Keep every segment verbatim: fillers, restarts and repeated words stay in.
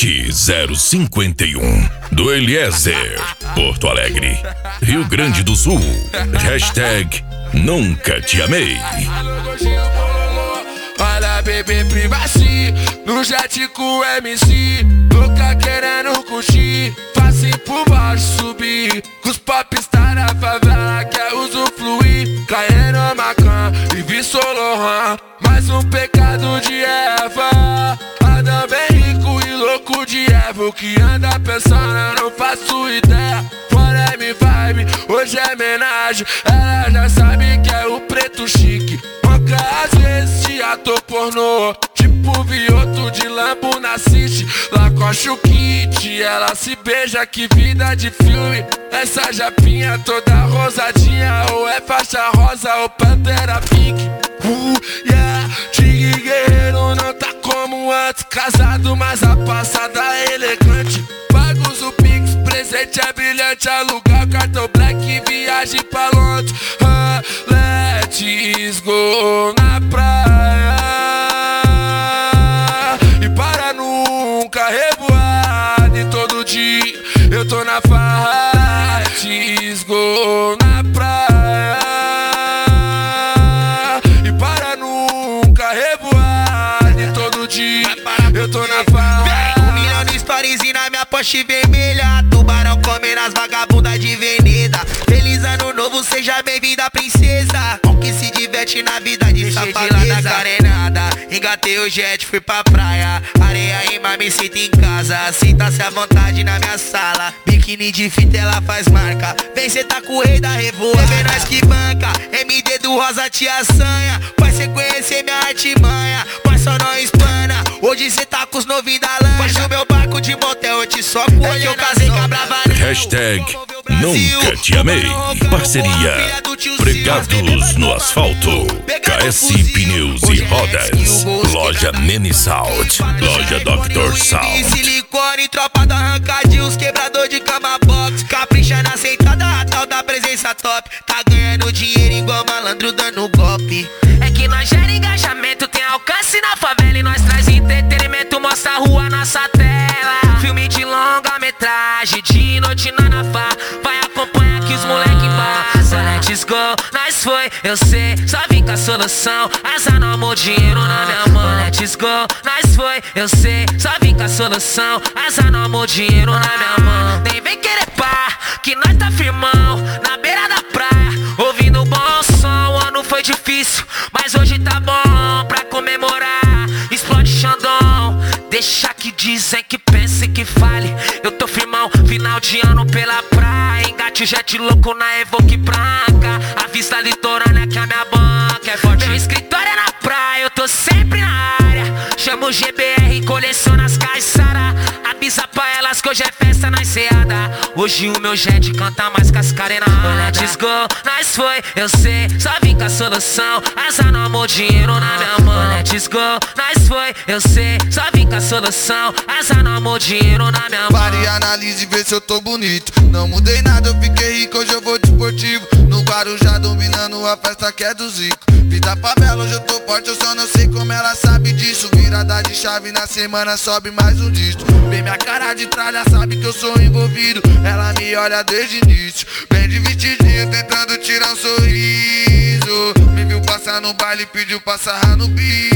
sete zero cinco um do Eliezer, Porto Alegre, Rio Grande do Sul. Hashtag Nunca Te Amei. Olha, bebê, privacy no jet com o M C, louca querendo curtir, facinho por baixo subir, com os popstar na favela quer usufruir, caindo macan e vi Solohan, mais um pecado de Eva. Anda bem rico e louco de Eva, o que anda pensando eu não faço ideia. Fora M vibe, hoje é homenagem, ela já sabe que é o preto chique. Manca às vezes te ator pornô, tipo Vioto de Lambo na City. Lacoste o kit, ela se beija, que vida de filme. Essa japinha toda rosadinha, ou é faixa rosa ou pantera pink. Uh, yeah, Tigre guerreiro não tá como antes, casado mas a passada é elegante. Pagos o Pix, presente é brilhante, alugar cartão black, viagem pra Londres. uh, Let's go na praia e para nunca revoar. E todo dia eu tô na farra. Let's go na praia e para nunca revoar. E todo dia eu tô na farra. Um milhão de stories e na minha Porsche vermelha, tubarão come nas vagabundas de avenida. Feliz ano novo, seja bem-vinda, princesa. Com que se diverte na vida de safadeza. Deixei de lá da carenada, engatei o jet, fui pra praia. Areia rima, me sinto em casa. Sinta-se à vontade na minha sala. Biquíni de fita, ela faz marca. Vem cê tá com o rei da revoada. É nós que banca, M D do Rosa te assanha. Vai cê conhecer minha artimanha, mas só não espana. Hoje cê tá com os novinhos da lancha. Faz o meu barco de motel, eu te soco. É que eu casei com a brava. Hashtag Nunca Te Amei. Parceria Pregados no Asfalto, K S Pneus e Rodas, Loja Nene Salt, Loja doutor Salt. Silicone, tropa da arrancadinha, os quebrador de cama box. Capricha na sentada, a tal da presença top. Tá ganhando dinheiro igual malandro dando golpe. É que nós gera engajamento, tem alcance na favela e nós traz entretenimento, mostra a rua, nossa tela. Filme de longa metragem, de noite na Nafá, vai acompanhar que os moleque passa. Let's go, nós foi, eu sei, só vim com a solução. Azar no amor, dinheiro na minha mão. Let's go, nós foi, eu sei, só vim com a solução. Azar no amor, dinheiro na minha mão. Nem vem querer pá, que nós tá firmão, na beira da praia, ouvindo bom som. O ano foi difícil, mas hoje tá bom pra comemorar. Explode Xandão, deixa que dizem, que pense, que fale. Eu tô firmão, final de ano pela praia. Engate jet louco na Evoque branca. A vista litorânea que a minha banca é forte. Meu escritório é na praia, eu tô sempre na área. Chamo o G B R, coleciona as caixara. Avisa pra elas que hoje é festa na enseada. Hoje o meu jet canta mais que as carenadas. Let's go, nós foi, eu sei, só vim com a solução. Azar no amor, dinheiro na minha mão. Let's go, nós foi, eu sei, só vim com a solução. Azar no amor, dinheiro na minha mão. Pare e analise e vê se eu tô bonito. Não mudei nada, eu fiquei rico, hoje eu vou de esportivo. No Guarujá dominando a festa que é do Zico. Vida favela, hoje eu tô forte, eu só não sei como ela sabe disso. Virada de chave na semana, sobe mais um dígito. Vem minha cara de tralha, sabe que eu sou envolvido. Ela me olha desde o início, bem de vestidinho, tentando tirar um sorriso. Me viu passar no baile, pediu pra sarrar no bico.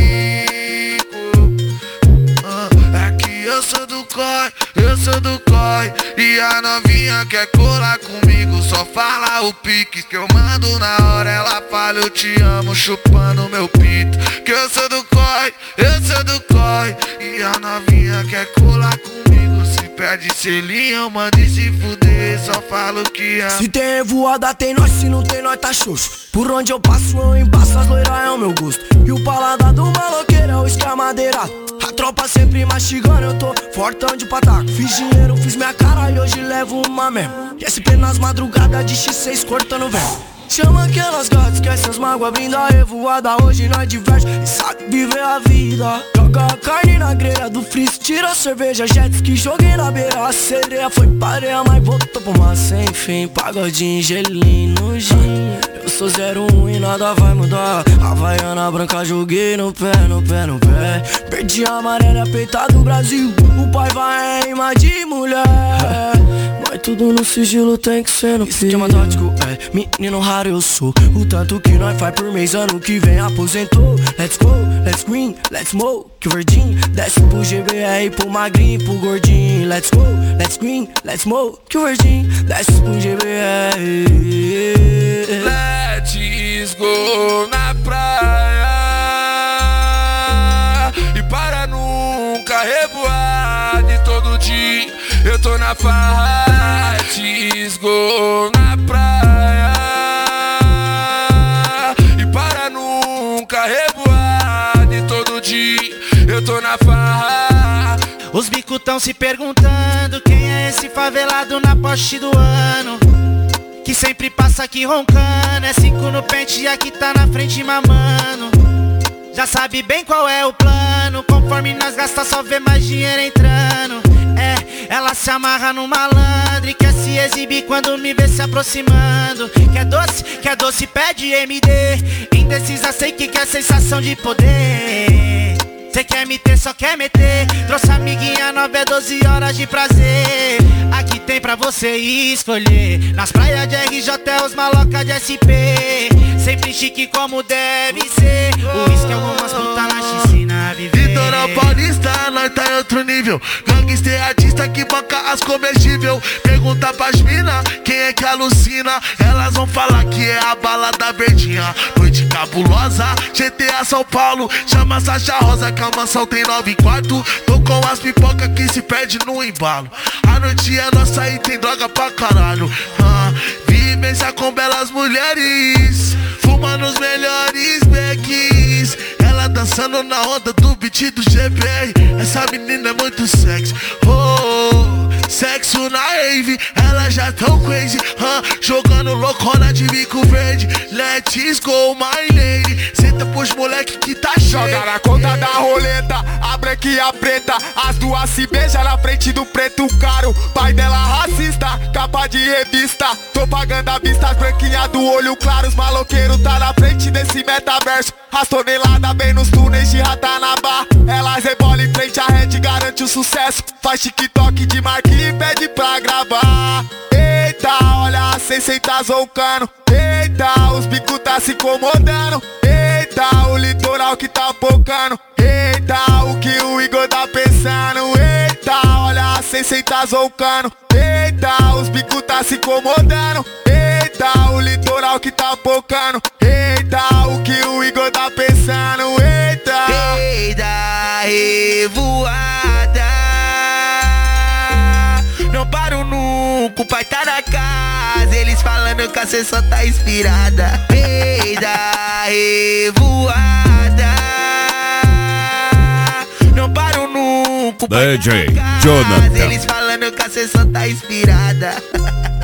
É que eu sou do corre, eu sou do corre. E a novinha quer colar comigo, só fala o pique que eu mando na hora. Ela fala eu te amo, chupando meu pinto. Que eu sou do corre, eu sou do corre. E a novinha quer colar comigo, se perde selinho, manda e se fuder, só falo que amo. Se tem revoada tem nós, se não tem nós tá xoxo. Por onde eu passo eu embaço, as loiras é o meu gosto. E o paladar do maloqueiro é o escamadeirado. A tropa sempre mastigando, eu tô fortão de pataco. Fiz dinheiro, fiz minha cara e hoje levo uma mesmo. S P nas madrugadas de X seis cortando velho. Chama aquelas gatas, esquece as mágoas, brinda a revoada. Hoje nós diverte e sabe viver a vida. Joga a carne na grelha do freeze, tira a cerveja, jet ski, joguei na beira. A sereia foi pareia, mas voltou pro mar sem fim. Pagodinho, gelinho, no gin. Eu sou zero um e nada vai mudar. Havaiana branca, joguei no pé, no pé, no pé. Perdi a amarela, peita do Brasil. O pai vai em rima de mulher. Mas tudo no sigilo tem que ser no esquema tático, é, menino raro eu sou. O tanto que nós faz por mês, ano que vem aposentou. Let's go, let's green, let's smoke, que verdinho. Desce pro G B R, pro magrinho, pro gordinho. Let's go, let's green, let's smoke, que verdinho. Desce pro G B R. Let's go na praia e para nunca revoar de todo dia. Eu tô na farra, let's go na praia e para nunca revoar de todo dia. Eu tô na farra. Os bicos tão se perguntando quem é esse favelado na Porsche do ano, que sempre passa aqui roncando. É cinco no pente e aqui tá na frente mamando. Já sabe bem qual é o plano, conforme nós gasta só vê mais dinheiro entrando. É, ela se amarra no malandro e quer se exibir quando me vê se aproximando. Quer doce, quer doce, pede M D. Indecisa, sei que quer sensação de poder. Cê quer me ter, só quer meter. Trouxe amiguinha nova, é doze horas de prazer. Aqui tem pra você escolher. Nas praias de R J é os maloca de S P. Sempre chique como deve ser. O uísque é algumas puta na piscina viver. Vitor Paulista, nós tá em outro nível. Gangster artista que banca as comestível. Pergunta pras mina, quem é que alucina? Elas vão falar que é a balada verdinha. Noite cabulosa, G T A São Paulo. Chama Sacha Rosa que a mansão tem nove quartos. Tô com as pipoca que se perde no embalo. A noite é nossa e tem droga pra caralho. ah, Vivência com belas mulheres, fuma nos melhores becks. Ela dançando na onda do beat do G B R. Essa menina é muito sexy. Oh, sexo na rave, ela já tão crazy. uh, Jogando loucona de bico verde. Let's go my lady. Senta pros moleque que tá cheio. Joga na conta da roleta, a branca e a preta. As duas se beijam na frente do preto caro. Pai dela racista, capa de revista. Tô pagando a vista, as branquinhas do olho claro. Os maloqueiros tá na frente desse metaverso. As toneladas bem nos túneis de Ratanabá. Elas rebolam em frente, a rede garante o sucesso. Faz TikTok de marca e pede pra gravar. Eita, olha a sensei tá zoucando. Eita, os bicos tá se incomodando. Eita, o litoral que tá focando. Eita, o que o Igor tá pensando. Eita, olha a sensei tá zoucando. Eita, os bicos tá se incomodando. Eita, o litoral que tá focando. Eita, o que o Igor tá pensando. Eita, eita, revoada. Não paro nunca, o pai tá na casa. Eles falando que a sessão tá inspirada. Eita, revoada. Não paro nunca, o pai D J tá na casa. Jonathan. Eles falando que a sessão tá inspirada.